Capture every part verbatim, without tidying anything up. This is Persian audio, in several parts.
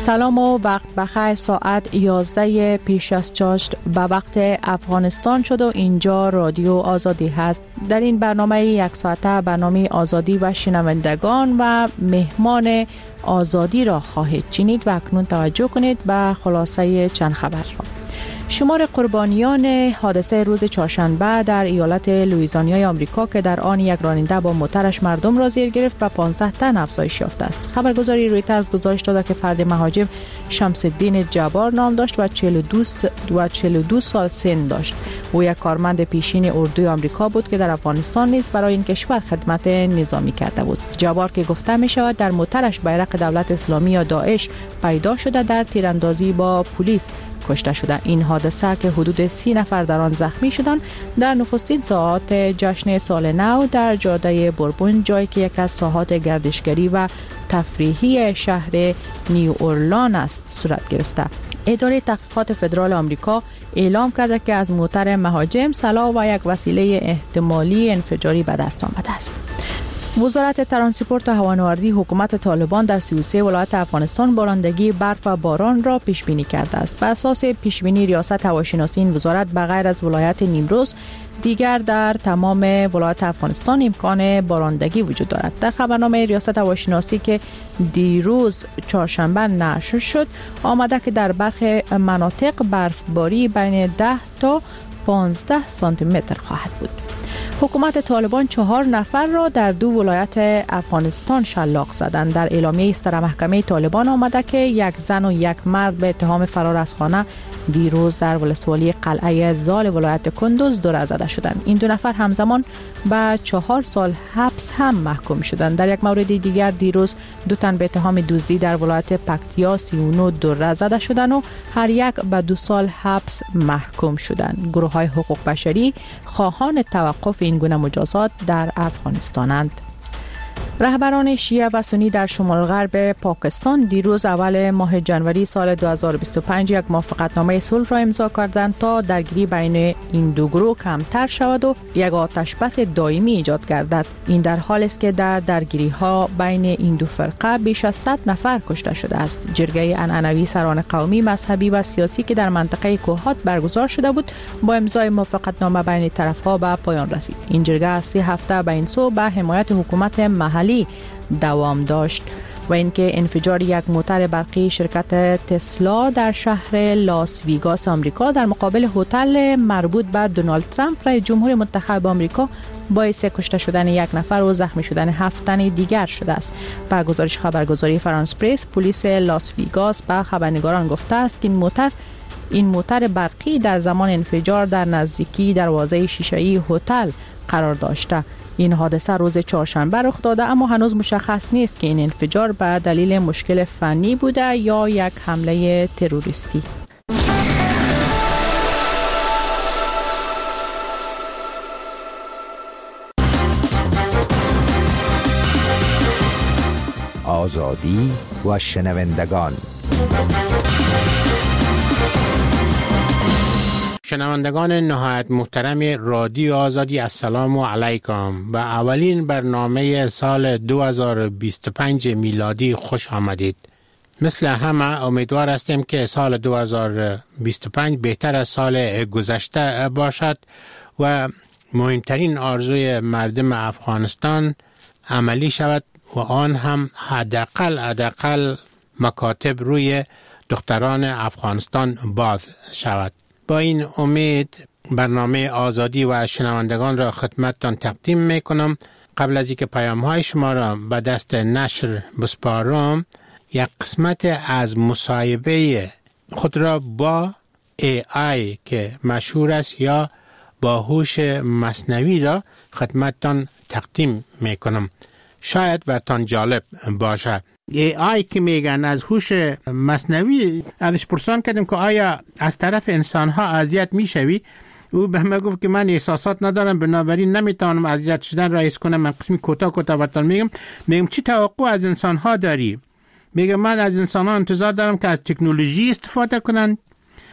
سلام و وقت بخیر. ساعت یازده پیش از چاشت به وقت افغانستان شد و اینجا رادیو آزادی هست. در این برنامه یک ساعته برنامه آزادی و شنوندگان و مهمان آزادی را خواهید شنید و اکنون توجه کنید به خلاصه چند خبر را. شمار قربانیان حادثه روز چهارشنبه در ایالت لوئیزیانای آمریکا که در آن یک راننده با موترش مردم را زیر گرفت به پانزده تن افزایش یافته است. خبرگزاری رویترز گزارش داده که فرد مهاجم شمس الدین جبار نام داشت و چهل و دو و چهل و دو سال سن داشت. او یک کارمند پیشین اردوی آمریکا بود که در افغانستان نیز برای این کشور خدمت نظامی کرده بود. جبار که گفته می شود در موترش بیرق دولت اسلامی یا داعش پیدا شده در تیراندازی با پلیس کشته شده. این حادثه که حدود سی نفر در آن زخمی شدند در نخستین ساعات جشن سال نو در جاده بوربون، جایی که یک از ساحات گردشگری و تفریحی شهر نیو اورلان است، صورت گرفته. اداره تحقیقات فدرال آمریکا اعلام کرده که از موتر مهاجم سلاح و یک وسیله احتمالی انفجاری به دست آمده است. وزارت ترانسپورت و هوانوردی حکومت طالبان در سی و سه ولایت افغانستان بارندگی برف و باران را پیش بینی کرده است. بر اساس پیش بینی ریاست هواشناسی این وزارت بغیر از ولایت نیمروز دیگر در تمام ولایت افغانستان امکان بارندگی وجود دارد. در خبرنامه ریاست هواشناسی که دیروز چهارشنبه نشر شد آمده که در برخی مناطق برفباری بین ده تا پانزده سانتی متر خواهد بود. حکومت طالبان چهار نفر را در دو ولایت افغانستان شلاق زدند. در اعلامیه سر محکمه طالبان آمده که یک زن و یک مرد به اتهام فرار از خانه دیروز در ولسوالی قلعه زال ولایت کندوز دور زده شدند. این دو نفر همزمان به چهار سال حبس هم محکوم شدند. در یک مورد دیگر دیروز دو تن به اتهام دزدی در ولایت پکتیا سی و نه دور زده شدند و هر یک به دو سال حبس محکوم شدند. گروه‌های حقوق بشری خواهان توقف این گونه مجازات در افغانستانند. رهبران شیعه و سنی در شمال غرب پاکستان دیروز اول ماه جنوری سال دو هزار و بیست و پنج یک موافقتنامه صلح را امضا کردند تا درگیری بین این دو گروه کمتر شود و یک آتش بس دائمی ایجاد گردد. این در حالی است که در درگیری ها بین این دو فرقه بیش از صد نفر کشته شده است. جرگه عنعنوی سران قومی، مذهبی و سیاسی که در منطقه کوهات برگزار شده بود با امضای موافقتنامه بین طرفها به پایان رسید. این جرگه از سه هفته به این سو به حمایت حکومت محلی دوام داشت و اینکه انفجار یک موتر برقی شرکت تسلا در شهر لاس ویگاس آمریکا در مقابل هتل مربوط به دونالد ترامپ رئیس جمهور متحد آمریکا باعث کشته شدن یک نفر و زخمی شدن هفت تن دیگر شده است. با گزارش خبرگزاری فرانس پرس، پلیس لاس ویگاس به خبرنگاران گفته است که این موتر این موتر برقی در زمان انفجار در نزدیکی دروازه شیشه‌ای هتل قرار داشته. این حادثه روز چهارشنبه رخ داده اما هنوز مشخص نیست که این انفجار به دلیل مشکل فنی بوده یا یک حمله تروریستی. آزادی و شنوندگان. شنوندگان نهایت محترم رادیو آزادی، السلام علیکم. به اولین برنامه سال دو هزار و بیست و پنج میلادی خوش آمدید. مثل همه امیدوار هستیم که سال دو هزار و بیست و پنج بهتر از سال گذشته باشد و مهمترین آرزوی مردم افغانستان عملی شود و آن هم حداقل حداقل مکاتب روی دختران افغانستان باز شود. با این امید برنامه آزادی و شنوندگان را خدمتتان تقدیم میکنم. قبل از اینکه پیام‌های شما را به دست نشر بسپارم، یک قسمت از مصاحبه خود را با ای آی که مشهور است یا با هوش مصنوعی را خدمتتان تقدیم میکنم. شاید برتان جالب باشه. ای آی که میگن از هوش مصنوعی، ازش پرسان کردم که آیا از طرف انسان‌ها اذیت میشوی؟ او به من گفت که من احساسات ندارم، بنابراین نمیتونم اذیت شدن را حس کنم. من قسمی کوتاه کوتاه براتون میگم. میگم چی توقع از انسان‌ها داری؟ میگم من از انسان‌ها انتظار دارم که از تکنولوژی استفاده کنن،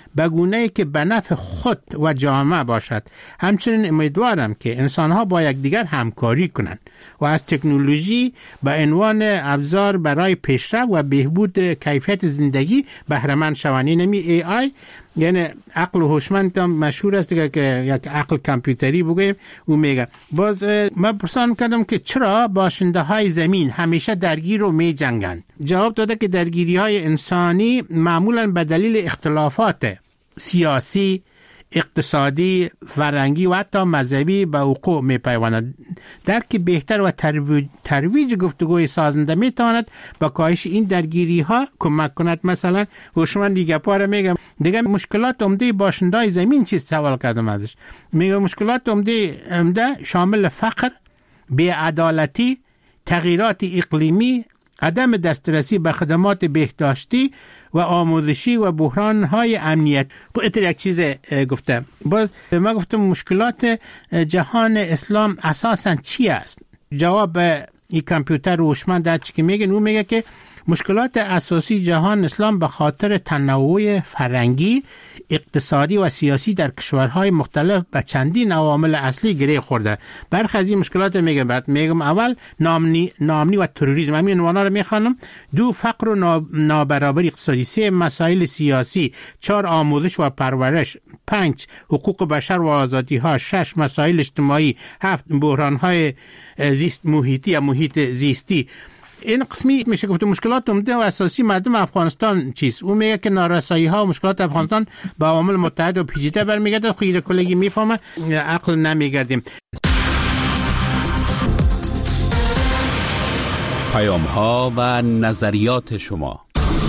به گونه‌ای که به نفع خود و جامعه باشد. همچنین امیدوارم که انسان‌ها با یکدیگر همکاری کنند و از تکنولوژی به عنوان ابزار برای پیشرفت و بهبود کیفیت زندگی بهره مند شوند. اینمی ای آی یعنی عقل هوشمند هم مشهور است که یک عقل کامپیوتری بگویم. او میگه باز من پرسان کردم که چرا باشنده های زمین همیشه درگیر و می جنگن؟ جواب داده که درگیری های انسانی معمولا به دلیل اختلافات سیاسی، اقتصادی، فرهنگی و حتی مذهبی به وقوع می پیوندد. درک بهتر و ترویج, ترویج گفتگوی سازنده می تواند به کاهش این درگیری ها کمک کند. مثلا هوشمند دیگه پاره میگم دیگه مشکلات عمده باشندای زمین چیست؟ سوال کردم ازش. میگه مشکلات عمده عمده شامل فقر، بی‌عدالتی، تغییرات اقلیمی، عدم دسترسی به خدمات بهداشتی و آموزشی و بحران‌های امنیت. اتر یک چیز گفته. باز ما گفتم مشکلات جهان اسلام اساساً چی است؟ جواب این کامپیوتر هوشمند در چی که میگه، اون میگه که مشکلات اساسی جهان اسلام به خاطر تنوع فرهنگی، اقتصادی و سیاسی در کشورهای مختلف به چندین عوامل اصلی گره خورده. برخی از این مشکلات میگم بعد میگم اول نامنی نامنی و تروریسم، همین عنوانا رو میخوانم. دو فقر و نابرابری اقتصادی. سه مسائل سیاسی. چهار آموزش و پرورش. پنج حقوق بشر و آزادی ها. شش مسائل اجتماعی. هفت بحران های زیست محیطی یا محیط زیستی. این قسمی میشه گفت مشکلات عمده و اساسی مردم افغانستان چیست؟ اون میگه که نارسایی ها و مشکلات افغانستان با عوامل متحد و پیچیده برمیگرده. خیلی کلگی میفهمه، عقل نمیگردیم. پیام ها و نظریات شما.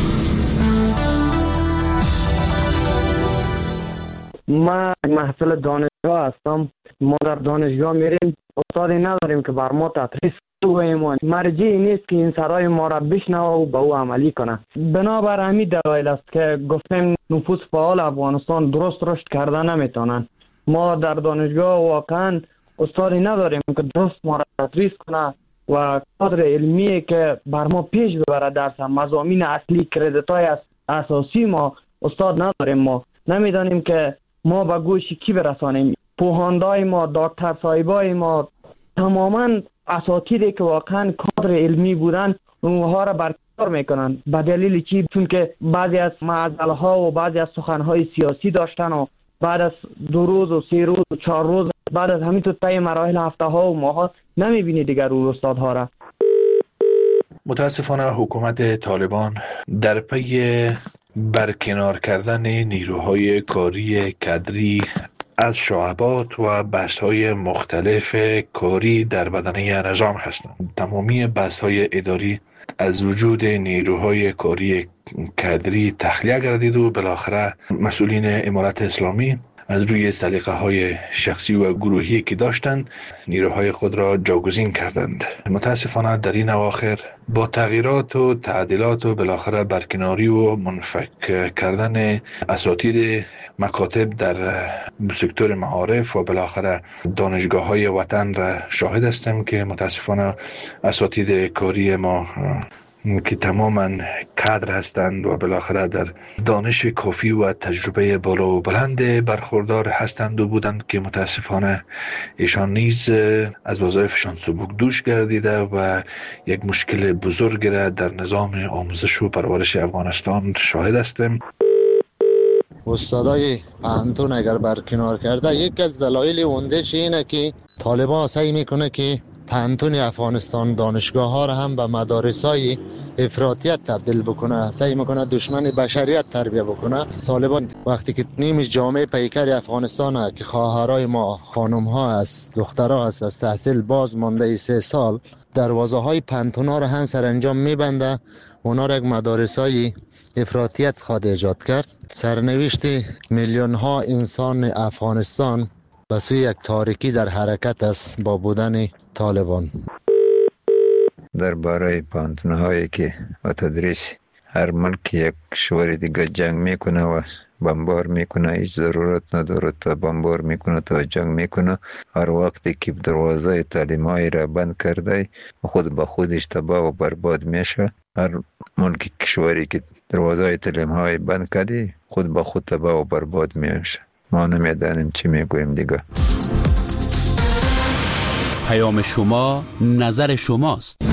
ما محصل دانشگاه هستم. ما در دانشگاه میریم، استادی نداریم که بر ما تدریس کنه. مرجعی نیست که این سرای ما را بشنوه و به او عملی کنه. بنابر همین دلایل است که گفتیم نفوذ فعال افغانستان درست رشد کرده نمیتونن. ما در دانشگاه واقعا استادی نداریم که درست ما را تدریس کنه و کادر علمی که بر ما پیش ببره درس. مضامین اصلی، کردیت های اساسی ما استاد نداریم. ما نمیدانیم که ما به گوش کی برسانیم. پوهاندای ما، دکتر صاحبای ما، تماما اساتیدی که واقعا کادر علمی بودن اونها را برکنار میکنن. به دلیل چی؟ چون که بعضی از معضله ها و بعضی از سخن های سیاسی داشتن و بعد از دو روز و سه روز و چهار روز بعد از همین تو طی مراحل هفته ها و ماه ها نمیبینی دیگر اون استادها را. متاسفانه حکومت طالبان در پی برکنار کردن نیروهای کاری کادری از شعبات و بحث‌های مختلف کاری در بدنه نظام هستند. تمامی بحث‌های اداری از وجود نیروهای کاری کادری تخلیه گردید و بالاخره مسئولین امارت اسلامی از روی سلیقه های شخصی و گروهی که داشتند نیروهای خود را جاگزین کردند. متاسفانه در این اواخر با تغییرات و تعدیلات و بالاخره برکناری و منفک کردن اساتید مکاتب در سکتور معارف و بالاخره دانشگاه های وطن را شاهد هستم که متاسفانه اساتید کاری ما که تماما کادر هستند و بالاخره در دانش کافی و تجربه بالا و بلند برخوردار هستند و بودند که متاسفانه ایشان نیز از وظایفشان سبک دوش گردیده و یک مشکل بزرگ را در نظام آموزش و پرورش افغانستان شاهد هستیم. استادای پانتون اگر برکنار کرده، یک از دلایل اوندهش اینه که طالبان سعی میکنه که پانتون افغانستان دانشگاه ها را هم به مدارس های افراطیت تبدیل بکنه، سعی میکنه دشمن بشریت تربیه بکنه. طالبان وقتی که نیمش جامعه پیکر افغانستان که خواهرای ما خانم ها است، دخترها است، از تحصیل باز مانده سه سال، دروازه های پانتون ها را هم سرانجام میبنده، اونا را یک مدارس های افراطیت خواهد ایجاد کرد. سرنوشت میلیون ها انسان افغانستان به سوی یک تاریکی در حرکت است با بودن طالبان. درباره پانتون هایی که و تدریس هر ملک یک کشور دیگه جنگ میکنه و بمبار میکنه، هیچ ضرورت نداره تا بمبار میکنه تا جنگ میکنه. هر وقتی که دروازه تعلیم های را بند کرده خود به خودش تباه و برباد میشه. هر ملک کشوری که دروازه تعلیم های بند کرده خود به خود تباه و برباد میشه. ما نمیدانیم چی میگویم دیگه. پیام شما نظر شماست.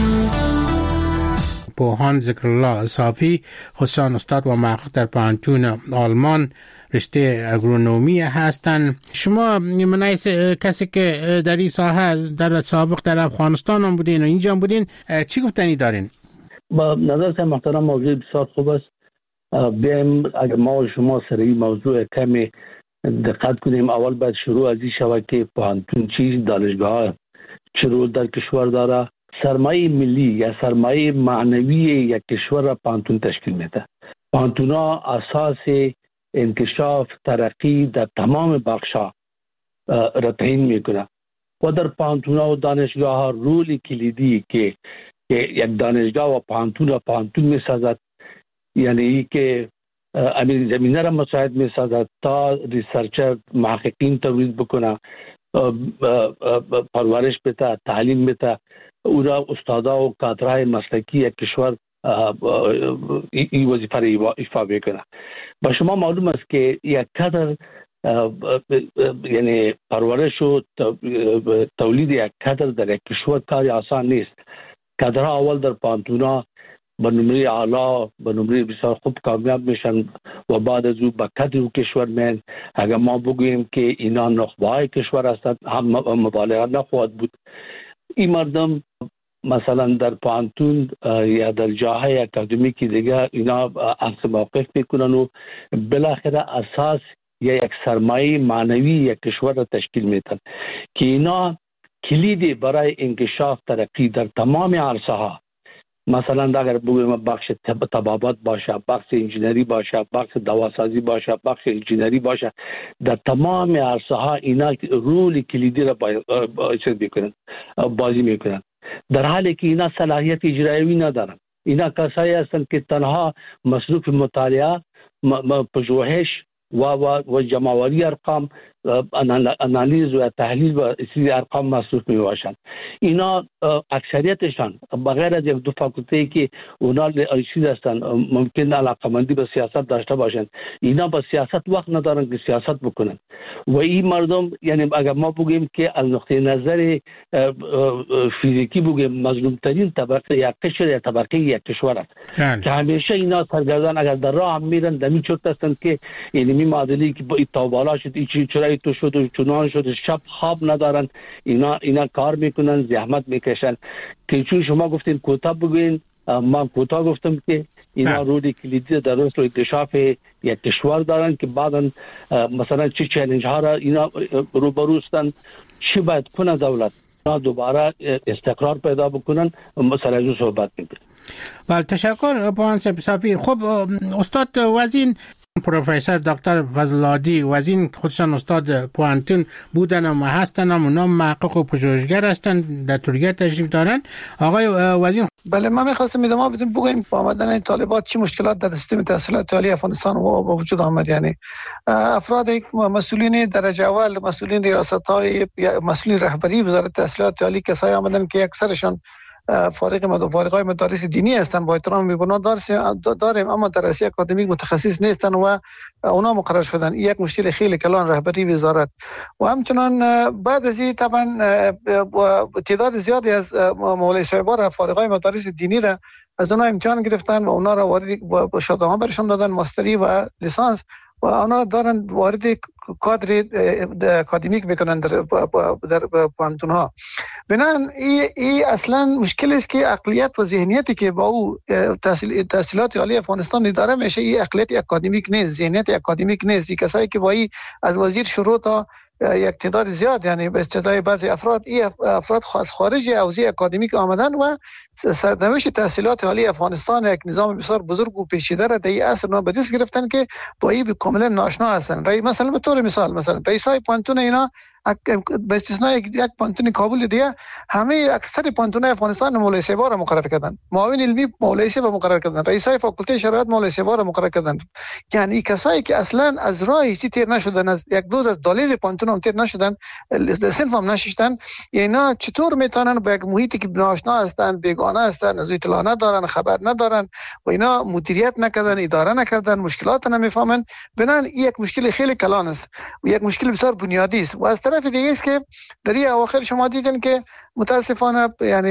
بوهان ذکرالله صافی، خصوصا استاد و محقق در پانتون آلمان رشته اگرونومی هستند. شما من کسی که در این ساحه در سابق در افغانستان هم بودین و اینجا هم بودین، چی گفتنی دارین؟ با نظر محترم موضوع بسیار خوب است. بیایم اگر ما و شما سر این موضوع کمی دقت کنیم. اول باید شروع از این شود که پانتون چیز، دانشگاه چه رول در کشور داره. سرمایه ملی یا سرمایه معنوی یک کشور را پانتون تشکیل میده. پانتون ها اساس انکشاف ترقی در تمام بخشا را تعیین میکنه و در پانتون ها و دانشگاه ها رول کلیدی که یک دانشگاه و پانتون را پانتون میسازد، یعنی ای که امیر زمینه را مساعد میسازد تا ریسرچر محققین تولید بکنه، پرورش بده، تعلیم بده، او را استادا و کادرهای مسلکی یک کشور این وظیفه را ایفا بکنه. با شما معلوم است که یک کادر یعنی پرورش و تولید یک کادر در یک کشور کاری آسان نیست. کادرها اول در پانتونا به نمره اعلا به نمره بسیار خوب کامیاب میشن و بعد از او به کادر کشور میان. اگر ما بگوییم که اینا نخبه‌های کشور هستند هم مبالغه نخواهد بود. این مردم مثلا در پانتون یا در جاهای اکادمیکی دیگه اینا عکس موقف میکنن و بالاخره اساس یا یک سرمایه معنوی یک کشور را تشکیل میدن که اینا کلیدی برای انکشاف ترقی در تمام عرصه ها، مثلا اگر بگویم بخش طبابت باشه، بخش انجینری باشه، بخش دواسازی باشه، بخش انجینری باشه، در تمام عرصه ها اینا رول کلیدی را بازی میکنن، در حالی که اینا صلاحیت اجرایی ندارن. اینا کسایی هستند که تنها مصروف مطالعه، پژوهش و و و جمع‌آوری ارقام، انالیز و تحلیل و اصلی ارقام مصروف می باشند. اینا اکثریتشان بغیر از یک دو فاکولته که اونا چیز هستند ممکن علاقه‌مندی به سیاست داشته باشند، اینا با سیاست وقت ندارن که سیاست بکنن. و این مردم یعنی اگر ما بگیم که از نقطه نظر فیزیکی بگیم مظلوم ترین طبقه یک قشر یا طبقه یک کشور است که همیشه اینا سرگردان اگر در راه هم میرن دمی چرت هستند که یعنی معادلی که تا بالا شد این چرا تو شد و چنان شد، شب خواب ندارن. اینا اینا کار میکنن، زحمت میکشن که چون شما گفتین کوتاه بگوین، من کوتاه گفتم که اینا رول کلیدی در رشد و انکشاف یک کشور دارن که بعدا مثلا چه چالش ها را اینا روبرو هستند، چی باید کنه دولت اینا دوباره استقرار پیدا بکنن. مثلا از صحبت میکنیم. بله تشکر بوهان صافی. خب استاد وزین پروفسور دکتر فضل‌الهادی وزین خودشان استاد پوانتون بودن و هستن، هم اونا محقق و پژوهشگر هستن، در ترکیه تشریف دارن. آقای وزین. بله من می‌خواستم ادامه بدم بگویم با آمدن این طالبات چه مشکلات در سیستم تحصیلات عالی افغانستان و وجود آمد. یعنی افراد مسئولین درجه اول، مسئولین ریاست‌های، مسئولین رهبری وزارت تحصیلات عالی کسایی آمدن که اکثرشان فارغ مد فارغای مدارس دینی هستند، با احترام می‌بینم داریم اما درسی اکادمیک متخصص نیستند و اونا مقرر شدن. یک مشکل خیلی کلان رهبری وزارت و همچنان بعد از این طبعا تعداد زیادی از مولای صاحبان فارغای مدارس دینی را از اونا امتحان گرفتن و اونا را وارد با شهادت برشون دادن ماستری و لیسانس و اونا دارن وارد کادر اکادمیک میکنن در در پانتون ها. بنابراین این ای اصلا مشکل است که عقلیت و ذهنیتی که با او تحصیل تحصیلات عالی افغانستان داره میشه این عقلیت اکادمیک نیست، ذهنیت اکادمیک نیست. کسایی که با این از وزیر شروع تا یک تعداد زیاد یعنی به استدلال بعضی افراد این افراد خاص خارج حوزه اکادمیک آمدن و سرنوشت تحصیلات عالی افغانستان یک نظام بسیار بزرگ و پیچیده را در این عصر نو به دست گرفتن که با این کاملا ناشنا هستند. مثلا به طور مثال مثلا رئیسای پانتون اینا به استثنای یک پانتون کابل دیگه همه اکثر پانتون‌های افغانستان مولای سیوا را مقرر کردن، معاون علمی مولای سیوا مقرر کردن، رئیسای فاکولته شرایط مولای سیوا را مقرر کردن. یعنی کسایی که اصلا از راه هیچی تیر نشدن، از یک دوز از دالیز پانتون هم تیر نشدن، سنف هم نشیشتن، اینا چطور میتونن با یک محیطی که ناآشنا هستن، بیگانه هستن، از اطلاع ندارن، خبر ندارن و اینا مدیریت نکردن، اداره نکردن، مشکلات نمیفهمن، بنان یک مشکل خیلی کلان است و یک مشکل بسیار بنیادی است. و از طرف دیگه است که در این اواخر شما دیدین که متاسفانه یعنی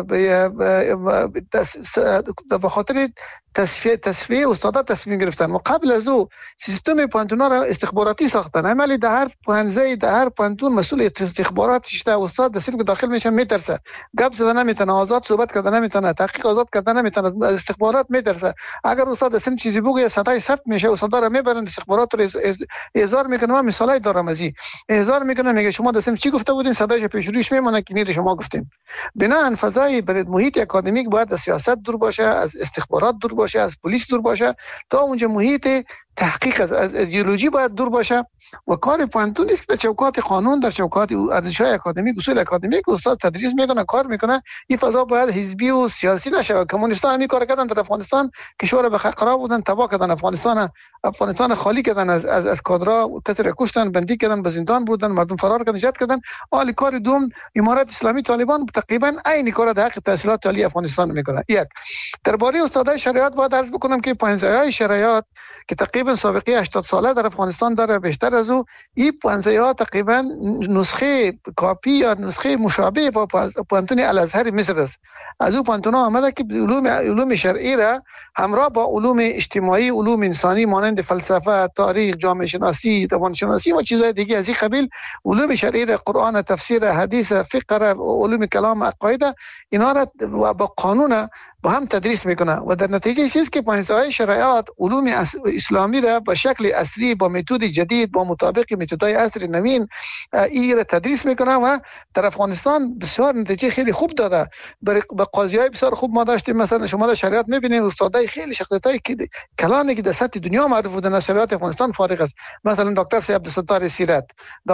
به خاطر تصفیه تصفیه استادا تصمیم گرفتن و قبل از او سیستم پانتونا را استخباراتی ساختن. عملی در هر پانزه در هر پانتون مسئول استخبارات شده، استاد دستیم که داخل میشه میترسه، گپ زدن نمیتونه، آزاد صحبت کردن نمیتونه، تحقیق آزاد کردن نمیتونه، از استخبارات میترسه. اگر استاد دستیم چیزی بگه صدای ثبت میشه، استادا را میبرن استخبارات رو احضار میکنه. من مثالای دارم از این احضار میکنه، میگه شما دستیم چی گفته بودین، صدایش پیش روش میمونه که میره شما گفتین. بنابراین فضای برای محیط اکادمیک باید از سیاست دور باشه، از استخبارات دور باشه، از پلیس دور باشه، تا اونجا محیط تحقیق از, از ایدئولوژی باید دور باشه و کار پانتون نیست در چوکات قانون، در چوکات ارزش‌های اکادمیک، اصول اکادمیک استاد تدریس میکنه، کار میکنه. این فضا باید حزبی و سیاسی نشه. کمونیست‌ها همین کار کردن در افغانستان، کشور به خراب بودن، تباه کردن افغانستان، افغانستان خالی کردن از از از کادرها، کسر کشتن، بندی کردن، به زندان بردن، مردم فرار کردن، جهاد کردن. حالی کار دوم امارات اسلامی طالبان تقریبا عین کار در حق تحصیلات عالی افغانستان میکنه. یک درباره استادای شریعت باید عرض بکنم که پنجه‌های شریعت که تقریبا سابقه هشتاد ساله در افغانستان داره، بیشتر از او این پنجه‌ها تقریبا نسخه کاپی یا نسخه مشابه با پانتون الازهر مصر است. از او پانتون ها آمده که علوم علوم شرعی را همراه با علوم اجتماعی، علوم انسانی مانند فلسفه، تاریخ، جامعه شناسی، زبان شناسی و چیزهای دیگه از این قبیل، علوم شرعی را، قرآن، تفسیر، حدیث، فقه را، علوم کلام، عقاید، اینا را با قانون با هم تدریس میکنه و در نتیجه چیزی که پانزده شرایط علوم اسلامی را به شکل اصلی، با متد جدید، با مطابق متدهای عصر نوین این را تدریس میکنه و در افغانستان بسیار نتیجه خیلی خوب داده. به قاضیای بسیار خوب ما داشتیم، مثلا شما در شریعت میبینید استادای خیلی شخصیتای کلانی که در سطح دنیا معروف بودن از شریعت افغانستان فارغ است. مثلا دکتر سید عبدالستار سیرت،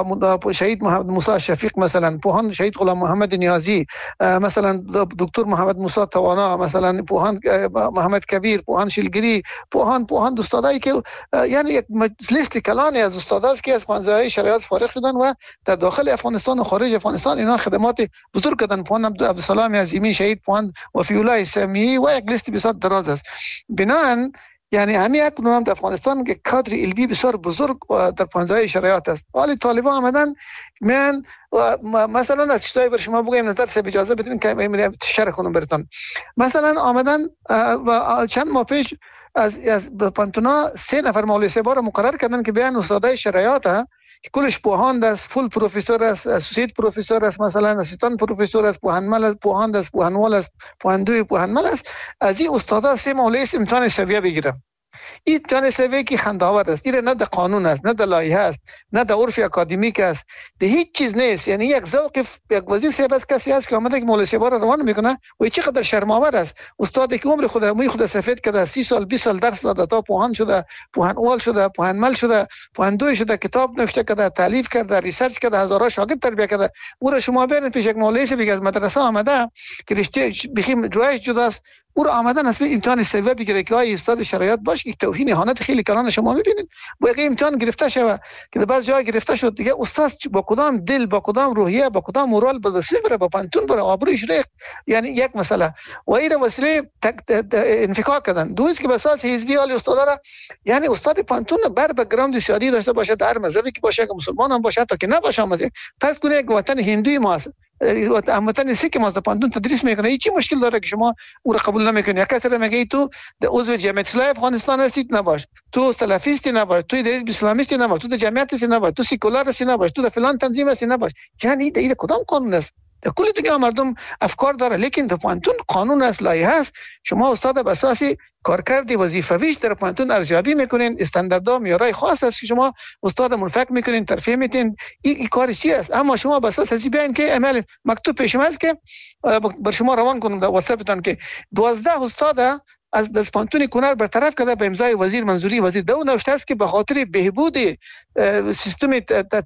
شهید محمد موسی شفیق، مثلا پوهان شهید غلام محمد نیازی، مثلا دکتر محمد موسی توانا، مثلا پوهان محمد کبیر، پوهان شیلگری، پوهان پوهان استادایی که یعنی یک لیست کلانی از استاداست که از پانزده شریعت فارغ شدن و در داخل افغانستان و خارج افغانستان اینا خدمات بزرگ کردن. پوهان عبدالسلام عظیمی شهید، پوهان وفی الله سامی و یک لیست بسیار دراز است. بنان یعنی همین یک نام در افغانستان که کادر علمی بسیار بزرگ در پانزده شریعت است. حالی طالبان آمدن من مثلا از چیزایی بر شما بگویم، نظر سه اجازه بدین که شرح کنم براتون. مثلا آمدن و چند ماه پیش از از پانتونا سه نفر مولوی سیوا را مقرر کردن که بیان استادای شریعت که کلش پوهاند است، فول پروفسور است، اسوسییت پروفسور است، مثلا اسیستان پروفسور است، پوهنمل است، پوهاند است، پوهنوال است، پوهندوی پوهنمل است. از این استادا سه مولوی امتحان سویه بگیرن. این امتحان سویه که خنده‌آور است، این نه در قانون است، نه در لایحه است، نه در عرف اکادمیک است، ده هیچ چیز نیست. یعنی یک ذوق یک وزیر صاحب است، کسی است که اومده که مولوی سیوا را روان میکنه و چقدر شرم‌آور است. استادی که عمر خود موی خود سفید کرده، سی سال بیست سال درس داده تا پوهان شده، پوهنوال شده، پوهنمل شده، پوهندوی شده، کتاب نوشته کرده، تالیف کرده، ریسرچ کرده، هزارها شاگرد تربیت کرده. او را شما بیارین پیش یک مولوی که از مدرسه آمده که رشته بخیم جوایش جداست، او را آمدن اصلا امتحان سویه بگیره که آیا استاد شریعت باش. یک توهین اهانت خیلی کلان شما میبینید. با یک امتحان گرفته شوه که در بعض جای گرفته شد دیگه، استاد با کدام دل، با کدام روحیه، با کدام مورال به وسیله بره، با پانتون بره، آبروش ریخت. یعنی یک مسئله و این وسیله انفکاک کردن. دوست که به اساس حزبی حال استاد را، یعنی استاد پانتون بر بک‌گراند سیاسی داشته باشه، در مذهبی که باشه، که مسلمان هم باشه، تا که نباشه مزه پس کنه یک وطن هندوی ماست، وطن سیک ماست، پانتون تدریس میکنه. هیچ مشکل داره که شما او را قبول نمیکنی؟ کسی را میگه تو عضو جمعیت اصلاح افغانستان هستی نباش، تو سلفیستی نباش، تو در حزب اسلامیستی نباش، تو در جمعیت هستی نباش، تو سیکولار هستی نباش، تو در فلان تنظیم هستی نباش. یعنی این کدام قانون است؟ در کل دنیا مردم افکار داره، لیکن در پانتون قانون است، لایحه است. شما استاد به اساس کارکرد وظیفویش در پانتون ارزیابی میکنین، استانداردها معیارهای خاص است که شما استاد منفک میکنین، ترفیع میتین. این ای کار چی است؟ اما شما به اساس ازی بیان که عمل مکتوب پیش است که بر شما روان کنم در واتساپتون که دوازده استاد از از پانتون کنر برطرف کرده به امضای وزیر منظوری وزیر دو نوشته است که به خاطر بهبود سیستم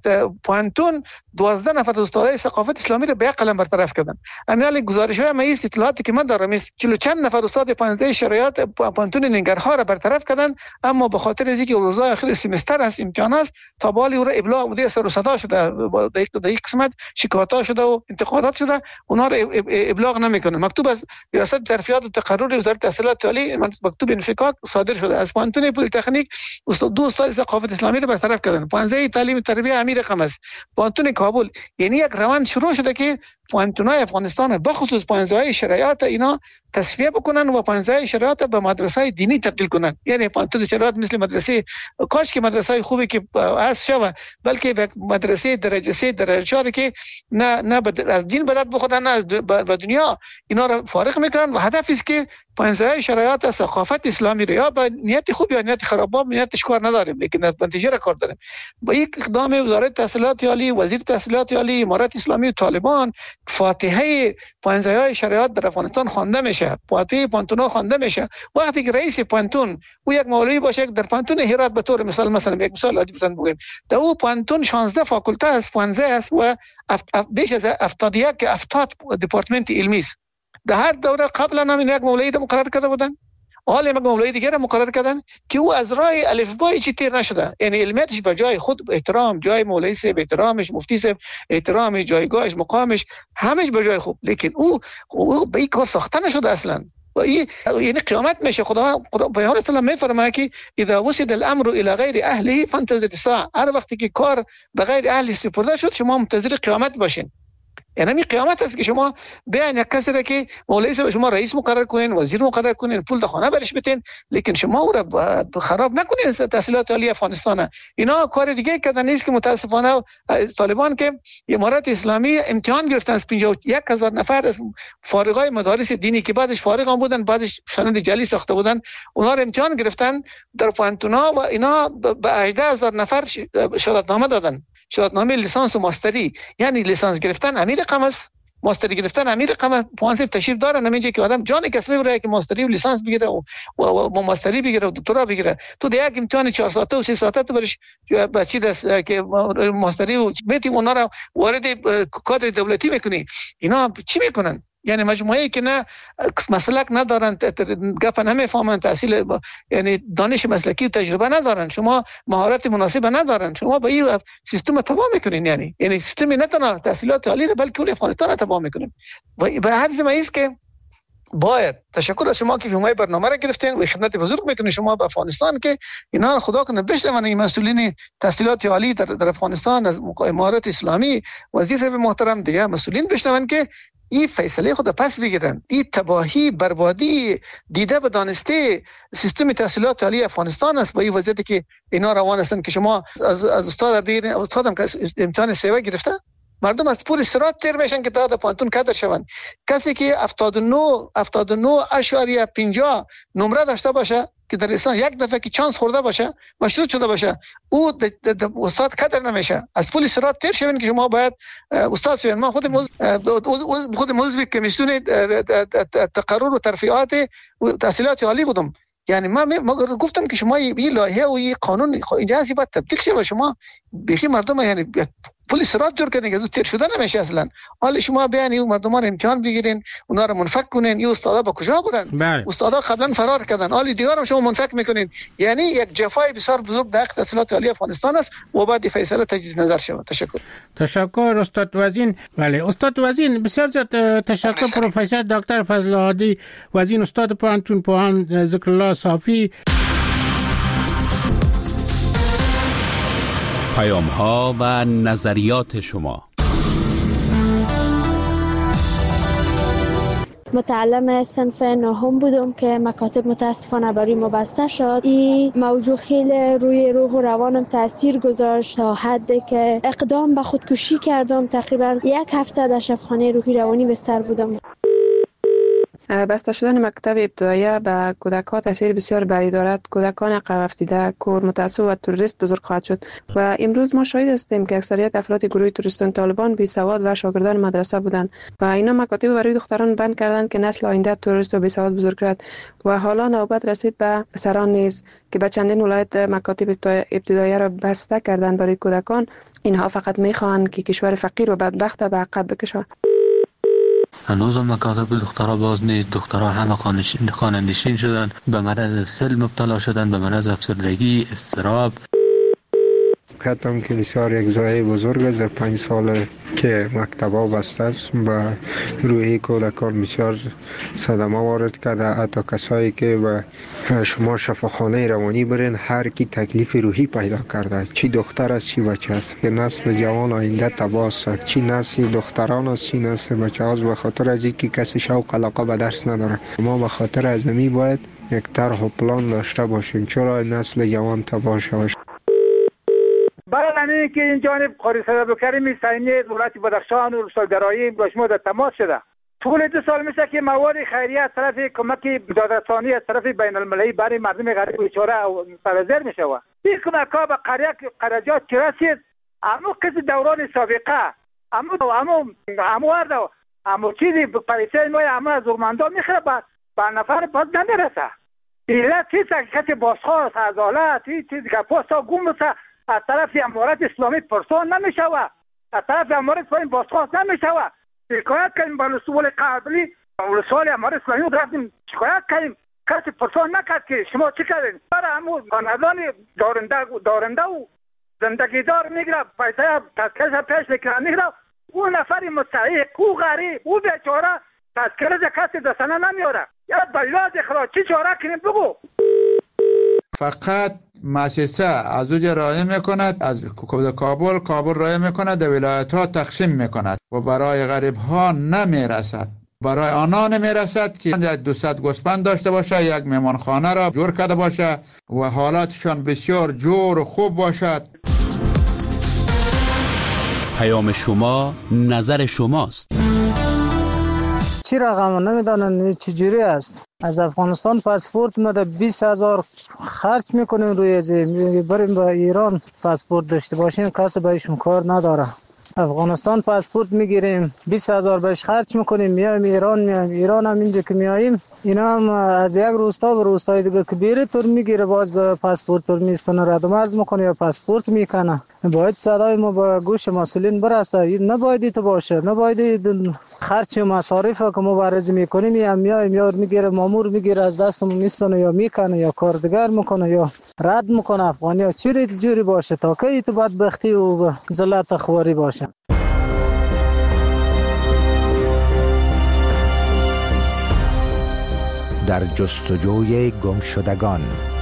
پانتون دوازده نفر استادای ثقافت اسلامی رو به قلم برطرف کردن. امیال گزارش‌های ما است، اطلاعاتی که من دارم است چهل چند نفر استاد پانزده شرایط پانتون ننگرهار رو برطرف کردن، اما به خاطر از اینکه روزهای آخر سمستر است امتحان است تا بالی او را ابلاغ بوده سر و صدا شده، در یک قسمت شکایات شده و انتقادات شده، اونها رو ابلاغ نمیکنن. مکتوب از ریاست ترفیعات و تقرر وزارت تحصیلات عالی مکتوب انفکاک صادر شده. از پانتون پلی تکنیک استاد دو استاد ثقافت اسلامی رو برطرف کردن. پانزده تعلیم تربیت امیر رقم است. پانتون کابل، یعنی یک روند شروع شده که پانتونای افغانستان بخصوص پانزده شرایط اینا تصفیه بکنن و پانزده شرایط به مدرسه دینی تبدیل کنن. یعنی پانزده شرایط مثل مدرسه، کاش که مدرسه خوبی که از شوه، بلکه مدرسه درجه سه درجه چهار که نه نه از دین بدت بخورن، نه از به دنیا اینا رو فارغ میکنن و هدف است که پانزده شرایط ثقافت اسلامی رو یا به نیت خوب یا نیت خراب، با نیتش کار نداریم لیکن نتیجه را کار داریم. با یک اقدام وزارت تحصیلات عالی، وزیر تحصیلات عالی، امارات اسلامی و طالبان فاتحه پانزده شرایط در افغانستان خوانده میشه، فاتحه پانتونا خوانده میشه. وقتی که رئیس پانتون او یک مولوی باشه در پانتون هرات به طور مثال مثلا یک مثال عادی بزنم بگیم در او پانتون شانزده فاکولته است، پانزده است و بیش از هفتاد و یک هفتاد دپارتمنت علمی است. در هر دوره قبلا هم یک مولوی را مقرر کرده بودن، حالا یک مولوی دیگر را مقرر کردن که او از راه الفبای چی تیر نشده، یعنی علمیتش به جای خود احترام، جای مولوی صاحب احترامش، مفتی صاحب احترام، جایگاهش، مقامش همش به جای خوب، لیکن او او به این کار ساخته نشده اصلا. و این یعنی قیامت میشه. خدا پیامبر اسلام میفرماید که اذا وسد الامر الى غیر اهله فانتظر الساعه، هر وقتی که کار به غیر اهل سپرده شد شما منتظر قیامت باشین. یعنی می قیامت است که شما بیاین یک کسی را که مولوی صاحب شما رئیس مقرر کنین، وزیر مقرر کنین، پول در خانه برش بتین، لیکن شما او را خراب نکنین. تحصیلات عالی افغانستان اینا کار دیگه کردن نیست که متاسفانه طالبان که امارات اسلامی امتحان گرفتن از پنجاه و یک هزار نفر از فارغای مدارس دینی که بعدش فارغ هم بودن، بعدش سند جعلی ساخته بودن، اونها را امتحان گرفتن در پانتونا و اینا به هجده هزار نفر شهادتنامه دادن، شهادتنامه لیسانس و ماستری. یعنی لیسانس گرفتن امیر رقم است، ماستری گرفتن امیر رقم است. پوانسیب تشریف داره نمیگه که آدم جان کسبی بره که ماستری و لیسانس بگیره و, و, و ماستری بگیره و دکترا بگیره. تو در یک امتحان چهار ساعته و سه ساعته تو برش بچی دست که ماستری و میتی اونا را وارد کادر دولتی میکنی. اینا چی میکنن؟ یعنی مجموعه‌ای که نه مسلک ندارن، گپ نمیفهمن، تحصیل یعنی دانش مسلکی و تجربه ندارن، شما مهارت مناسب ندارن، شما با این سیستم تباه میکنین. یعنی یعنی سیستم نه تنها تحصیلات عالی بلکه کل افغانستان تباه میکنین. و به هر زمینه است که باید تشکر از شما که شما برنامه را گرفتین و خدمت بزرگ میکنین شما به افغانستان که اینا خدا کنه بشنون. این مسئولین تحصیلات عالی در, در افغانستان از امارات اسلامی، وزیر صاحب محترم، دیگه مسئولین بشنون که این فیصله خود پس بگیرن. این تباهی، بربادی دیده به دانسته سیستم تحصیلات عالی افغانستان است. با این وضعیتی که اینا روان هستند که شما از, از استاد بگیرین، استادم که امتحان سیوه گرفته، مردم از پول سرات تیر میشن که تا در پانتون کادر شوند. کسی که هفتاد و نه اشاریه پنجاه نمره داشته باشه که در لیسانس یک دفعه که چانس خورده باشه، مشروط شده باشه، او د د د استاد کادر نمیشه. از پول سرات تیر شوین که شما باید استاد شوین. ما خود موز... خود موضوع کمیسیون تقرر و ترفیعات و تحصیلات عالی بودم. یعنی ما, ما گفتم که شما این لایحه و این قانون اینجا هستی باید تبدیل شه و شما بخی مردم یعنی پول سرات جور کنین که از تیر شده نمیشه اصلا. حالا شما بیان این مردم رو امتحان بگیرین، اونا رو منفک کنین. این استادا با کجا برن؟ استادا قبلا فرار کردن، حالا دیگه هم شما منفک میکنین. یعنی یک جفای بسیار بزرگ در تحصیلات عالی افغانستان است و بعد فیصله تجدید نظر شود. تشکر. تشکر استاد وزین. بله استاد وزین، بسیار زیاد تشکر. پروفسور دکتر فضل هادی وزین، استاد پانتون پوهان ذکر الله صافی. پیام ها و نظریات شما. متعلم صنف نهم بودم که مکاتب متاسفانه برای ما بسته شد. این موضوع خیلی روی روح و روانم تاثیر گذاشت تا حدی که اقدام به خودکشی کردم. تقریبا یک هفته در شفاخانه روحی روانی بستر بودم. بسته شدن مکتب ابتدایی به کودکان تاثیر بسیار بدی دارد. کودکان عقب افتاده، کور، متعصب و تروریست بزرگ خواهد شد و امروز ما شاهد هستیم که اکثریت افراد گروه تروریستان طالبان بی سواد و شاگردان مدرسه بودند و اینا مکاتب برای دختران بند کردند که نسل آینده تروریست و بی سواد بزرگ کرد و حالا نوبت رسید به پسران نیز که به چندین ولایت مکاتب ابتدایی را بسته کردند برای کودکان. اینها فقط میخواهند که کشور فقیر و بدبخت به عقب بکشند. هنوز هم مکاتب دخترها باز نیست. دخترها همه خانه‌نشین شدن، به مرض سل مبتلا شدن، به مرض افسردگی، اضطراب. کتم کلیسار یک زایه بزرگ است. در پنج سال که مکتبا بسته است و روحی کودکان بسیار صدمه وارد کرده. حتی کسایی که به شما شفاخانه روانی برین هر کی تکلیف روحی پیدا کرده، چی دختر است چی بچه است، که نسل جوان آینده تباه است. چی نسل دختران است چی نسل بچه است، به خاطر از اینکه کسی شوق علاقه به درس نداره. ما به خاطر ازمی باید یک طرح و پلان داشته باشیم چرا نسل جوان تباه شود. برای همین که این جانب قاری صدابکریم سینی دولت بدخشان و روستای درایی با شما در تماس شده. طول دو سال میشه که مواد خیریه از طرف کمک دادرسانی از طرف بین المللی برای مردم غریب و بیچاره سرازیر میشه. این کمک ها به قریه قراجات که رسید اما کسی دوران سابقه اما اما اما ورده اما چیزی پریسه ما اما از ارمندان میخوره به نفر باز نمیرسه. ایله چیز کسی بازخواست از حالت چیزی که پاستا گم بسه از طرف امارات اسلامی پرسان نمیشوه، از طرف امارات اسلامی بازخواست نمیشوه. شکایت کردیم با رسول قبلی رسول امارات اسلامی رفتیم شکایت کردیم، کسی پرسان نکرد که شما چی کردین. برای همون کانادان دارنده دارنده و زندگی دار میگیره پیسه تذکرش پیش میکنه میگیره. اون نفری مستحق او غریب او بیچاره تذکرش کسی دستانه نمیاره. یا بلاد اخراج چی چاره کنیم بگو. فقط مؤسسه از اوج رای میکند، از کابل کابل رای میکند، در ولایت ها تقسیم میکند و برای غریب ها نمیرسد. برای آنها نمیرسد که دویست گوسفند داشته باشه، یک مهمانخانه را جور کرده باشه و حالاتشان بسیار جور و خوب باشد. پیام شما نظر شماست. چی رقم نمیدانن چجوری است. از افغانستان پاسپورت مده بیست هزار خرج میکنیم روی ازی بریم به ایران پاسپورت داشته باشیم کسی بهشون کار نداره. افغانستان پاسپورت میگیریم بیست هزار بهش خرج میکنیم میایم ایران میایم ایران هم اینجا که میاییم اینا هم از یک روستا به روستای دیگه که بیره تور میگیره باز پاسپورت تور میستانه رد و مرز میکنه یا پاسپورت میکنه. باید صدای ما به گوش مسئولین برسه. نباید ایت باشه، نباید خرچ و مصارف که ما بررسی میکنیم یا میایم یا میگیره مامور میگیره از دستمون میستانه یا میکنه یا کاردگر میکنه یا رد میکنه. افغانی ها چی ریت جوری باشه تا که ایت بدبختی و ذلت خواری باشه. در جستجوی گم شدگان.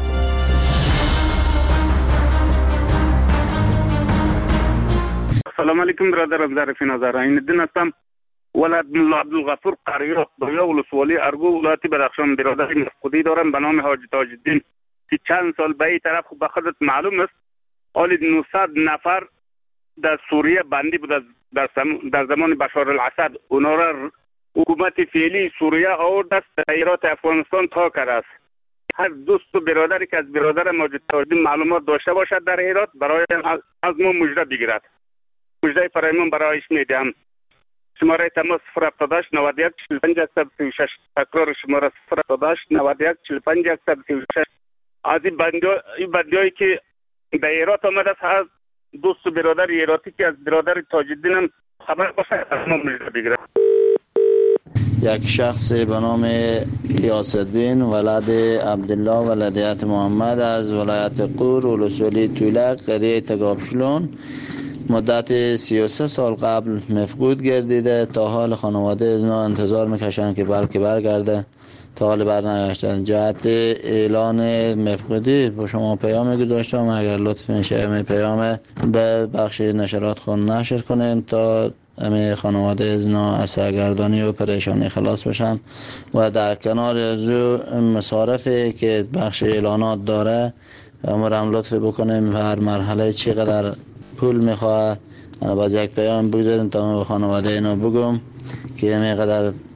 سلام علیکم برادرم ظریف نظر این الدین هستم. ولد ملا عبدالغفور قریه دویا ولسوالی ارگو ولایت بدخشان برادر مفقودی دارم به نام حاج تاج الدین که چند سال به این طرف به خودت معلوم است حالی نهصد نفر در سوریه بندی بود در, در زمان بشار الاسد. اونا را حکومت فعلی سوریه آورد است در ایرات افغانستان تا کرده است. هر دوست و برادری که از برادر ماجد تاج الدین معلومات داشته باشد در ایرات برای از ما مژده بگیرد. مژده فرایمان برایش میدهم. شماره تماس صفر هفتاد و هشت نود و یک چهل و پنج صد و سی و شش. تکرار شماره صفر هفتاد و هشت نود و یک چهل و پنج صد و سی و شش. از این بندیایی که در ایرات آمده است هر دوست و برادر ایراتی که از برادر تاج الدین هم خبر باشه از ما مژده بگیرد. یک شخص به نام غیاث الدین ولد عبدالله ولدیت محمد از ولایت قور ولسوالی طولک قریه تگابشلون مدت سی و سه سال قبل مفقود گردیده. تا حال خانواده اینا انتظار میکشن که بلکه برگرده، تا حال برنگشتن. جهت اعلان مفقودی با شما پیام گذاشتم، اگر لطف میشه می پیام به بخش نشرات خون نشر کنین تا همه خانواده اینا از سرگردانی و پریشانی خلاص بشن و در کنار از مصارفی که بخش اعلانات داره امر هم لطف بکنیم هر مرحله چقدر پول میخواه. انا باز یک پیام بگذاریم تا من به خانواده اینا بگم که میقدر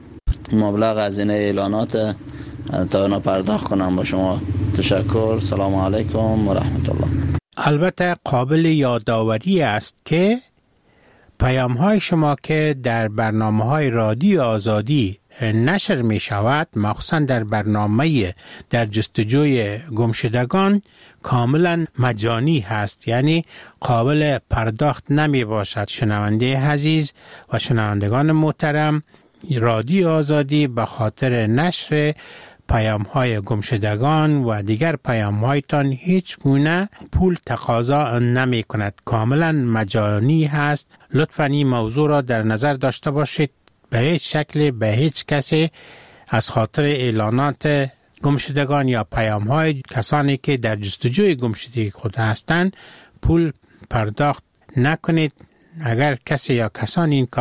مبلغ هزینه اعلانات تا اونا پرداخت کنم. با شما تشکر. سلام علیکم و رحمت الله. البته قابل یادآوری است که پیام های شما که در برنامه های رادیو آزادی نشر می شود، مخصوصا در برنامه در جستجوی گمشدگان، کاملا مجانی هست، یعنی قابل پرداخت نمی باشد. شنونده عزیز و شنوندگان محترم، رادیو آزادی به خاطر نشر پیام های گمشدگان و دیگر پیام هایتان هیچ گونه پول تقاضا نمی کند، کاملا مجانی هست. لطفاً این موضوع را در نظر داشته باشید. به هیچ شکل به هیچ کسی از خاطر اعلانات گمشدگان یا پیام های کسانی که در جستجوی گمشدگی خود هستند پول پرداخت نکنید. اگر کسی یا کسانی این